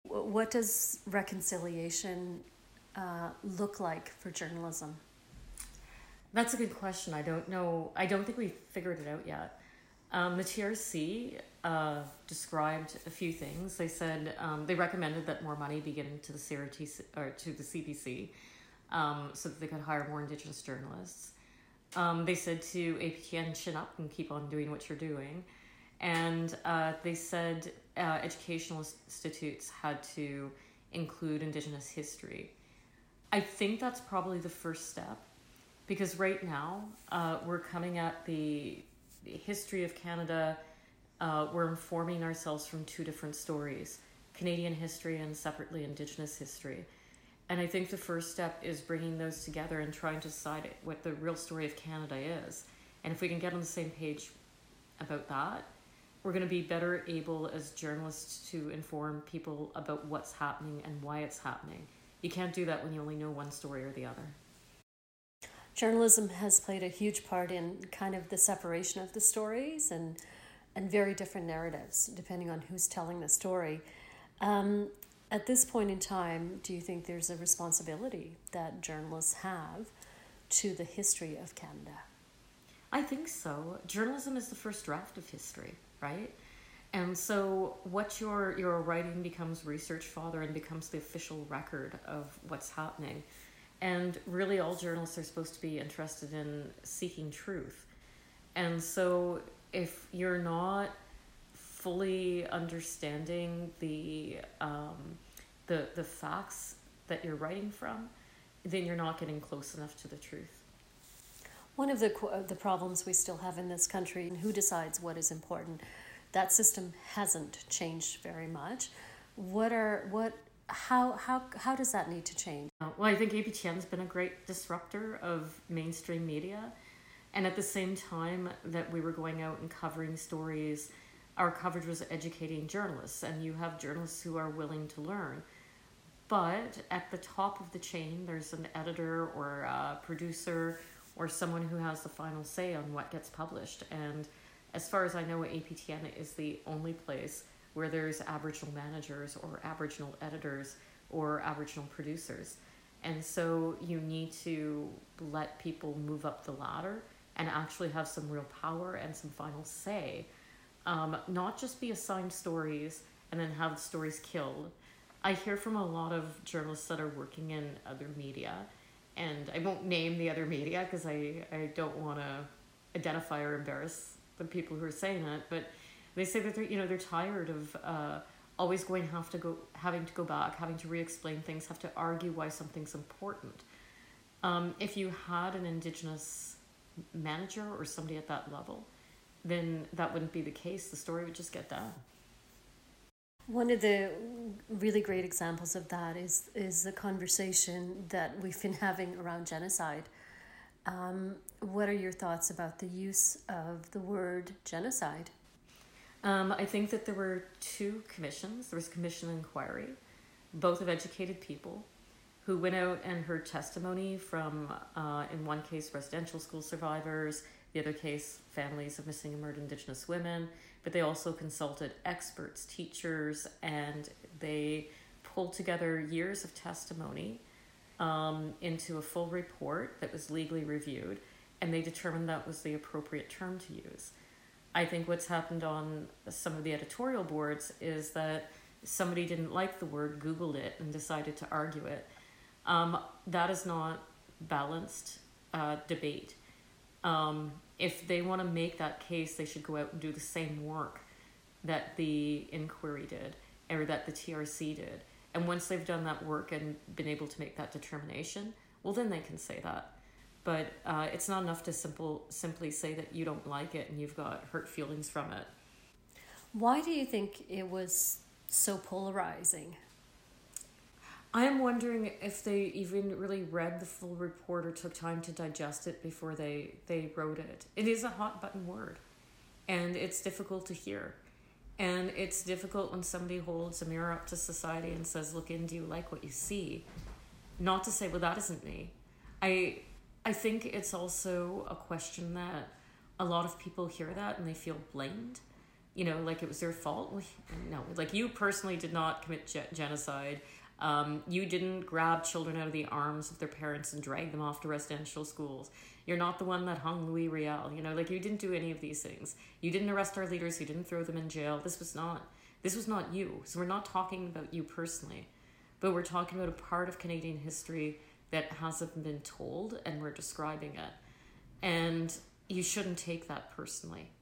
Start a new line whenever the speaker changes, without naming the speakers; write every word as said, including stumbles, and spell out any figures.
What does reconciliation uh, look like for journalism?
That's a good question. I don't know. I don't think we've figured it out yet. Um, the T R C uh, described a few things. They said um, they recommended that more money be given to the C R T C or to the C B C um, so that they could hire more Indigenous journalists. Um, they said to A P T N, chin up and keep on doing what you're doing. And uh, they said uh, educational institutes had to include Indigenous history. I think that's probably the first step, because right now uh, we're coming at the history of Canada. Uh, we're informing ourselves from two different stories, Canadian history and separately Indigenous history. And I think the first step is bringing those together and trying to decide what the real story of Canada is. And if we can get on the same page about that, we're going to be better able as journalists to inform people about what's happening and why it's happening. You can't do that when you only know one story or the other.
Journalism has played a huge part in kind of the separation of the stories and and very different narratives depending on who's telling the story. Um, at this point in time, do you think there's a responsibility that journalists have to the history of Canada?
I think so. Journalism is the first draft of history, right? And so what you're, you're writing becomes research fodder and becomes the official record of what's happening. And really all journalists are supposed to be interested in seeking truth. And so if you're not fully understanding the um, the the facts that you're writing from, then you're not getting close enough to the truth.
One of the the problems we still have in this country, who decides what is important, that system hasn't changed very much. What are what how how how does that need to change?
Well, I think A P T N's been a great disruptor of mainstream media. And at the same time that we were going out and covering stories, our coverage was educating journalists, and you have journalists who are willing to learn. But at the top of the chain, there's an editor or a producer or someone who has the final say on what gets published. And as far as I know, A P T N is the only place where there's Aboriginal managers or Aboriginal editors or Aboriginal producers. And so you need to let people move up the ladder and actually have some real power and some final say. Um, not just be assigned stories and then have the stories killed. I hear from a lot of journalists that are working in other media, and I won't name the other media because I, I don't want to identify or embarrass the people who are saying it, but they say that they're, you know, they're tired of uh, always going to have to go, having to go back, having to re-explain things, have to argue why something's important. Um, if you had an Indigenous manager or somebody at that level, then that wouldn't be the case. The story would just get done.
One of the really great examples of that is is the conversation that we've been having around genocide. Um, what are your thoughts about the use of the word genocide?
Um, I think that there were two commissions. There was a commission and inquiry, both of educated people, who went out and heard testimony from, uh, in one case, residential school survivors, the other case, families of missing and murdered Indigenous women, but they also consulted experts, teachers, and they pulled together years of testimony um, into a full report that was legally reviewed, and they determined that was the appropriate term to use. I think what's happened on some of the editorial boards is that somebody didn't like the word, Googled it, and decided to argue it. Um, that is not balanced uh, debate. Um, if they want to make that case, they should go out and do the same work that the inquiry did or that the T R C did. And once they've done that work and been able to make that determination, well, then they can say that. But uh, it's not enough to simple, simply say that you don't like it and you've got hurt feelings from it.
Why do you think it was so polarizing?
I am wondering if they even really read the full report or took time to digest it before they, they wrote it. It is a hot button word, and it's difficult to hear. And it's difficult when somebody holds a mirror up to society and says, look in, do you like what you see? Not to say, well, that isn't me. I I think it's also a question that a lot of people hear that and they feel blamed. you know, like it was their fault. No, like you personally did not commit ge- genocide. Um, you didn't grab children out of the arms of their parents and drag them off to residential schools. You're not the one that hung Louis Riel. You know, like you didn't do any of these things. You didn't arrest our leaders. You didn't throw them in jail. This was not, this was not you. So we're not talking about you personally, but we're talking about a part of Canadian history that hasn't been told, and we're describing it. And you shouldn't take that personally.